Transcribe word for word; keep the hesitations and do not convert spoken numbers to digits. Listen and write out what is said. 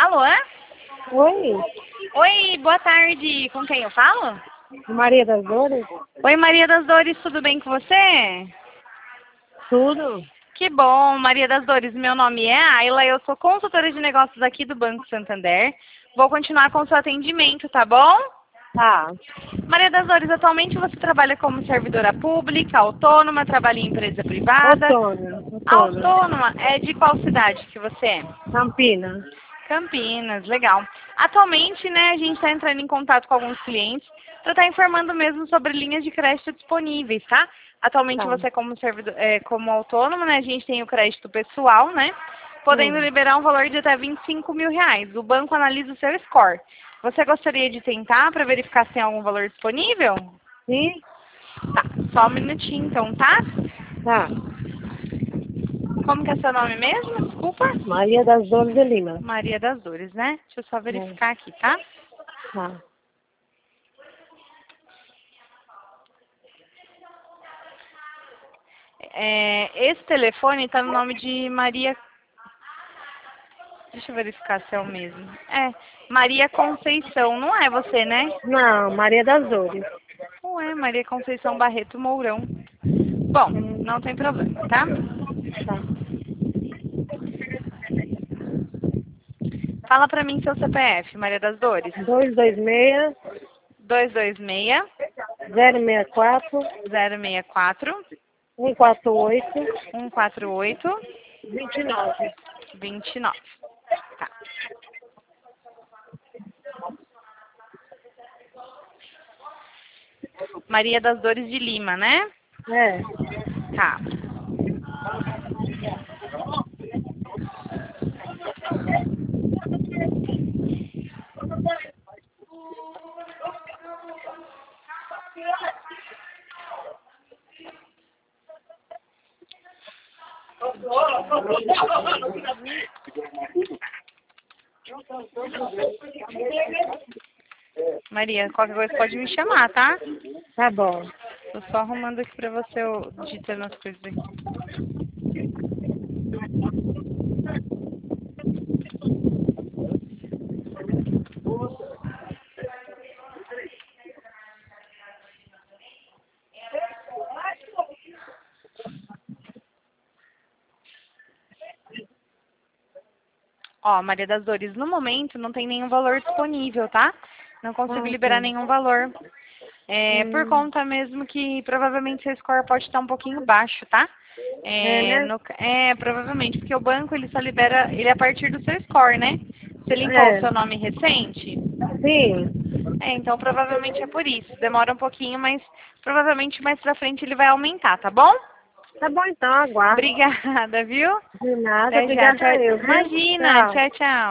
Alô? Oi, Oi, boa tarde. Com quem eu falo? Maria das Dores? Oi, Maria das Dores, tudo bem com você? Tudo? Que bom, Maria das Dores. Meu nome é Ayla, eu sou consultora de negócios aqui do Banco Santander. Vou continuar com o seu atendimento, tá bom? Tá. Maria das Dores, atualmente você trabalha como servidora pública, autônoma, trabalha em empresa privada? Autônomo, autônomo. Autônoma, é de qual cidade que você é? Campinas. Campinas, legal. Atualmente, né, a gente está entrando em contato com alguns clientes para estar informando mesmo sobre linhas de crédito disponíveis, tá? Atualmente Tá. você como servidor, é, como autônomo, né, a gente tem o crédito pessoal, né, podendo Hum. liberar um valor de até vinte e cinco mil reais. O banco analisa o seu score. Você gostaria de tentar para verificar se tem algum valor disponível? Sim? Tá, só um minutinho então, tá? Tá. Como que é seu nome mesmo? Desculpa. Maria das Dores de Lima. Maria das Dores, né? Deixa eu só É. verificar aqui, tá? Tá. É, esse telefone está no nome de Maria. Deixa eu verificar se é o mesmo. É, Maria Conceição, não é você, né? Não, Maria das Dores. Ué, Maria Conceição Barreto Mourão. Bom, Hum. não tem problema, tá? Tá. Fala pra mim seu C P F, Maria das Dores. dois dois seis, dois dois seis, zero seis quatro, zero seis quatro, um quatro oito, um quatro oito, dois nove. dois nove. Tá. Maria das Dores de Lima, né? É. Tá. Maria, qualquer coisa pode me chamar, tá? Tá bom. Tô só arrumando aqui pra você, eu digitando as coisas aqui. Ó, Maria das Dores, no momento não tem nenhum valor disponível, tá? Não consigo Ah, liberar tá. nenhum valor. É, por Hum. conta mesmo que provavelmente seu score pode estar um pouquinho baixo, tá? É, É, né? no- é, provavelmente, porque o banco ele só libera, ele é a partir do seu score, né? Você limpou o É. seu nome recente? Sim. É, então provavelmente é por isso. Demora um pouquinho, mas provavelmente mais pra frente ele vai aumentar, tá bom? Tá bom então, aguardo. Obrigada, viu? De nada, Até já. obrigada Tchau. eu, viu? Imagina. Tchau. Tchau, tchau.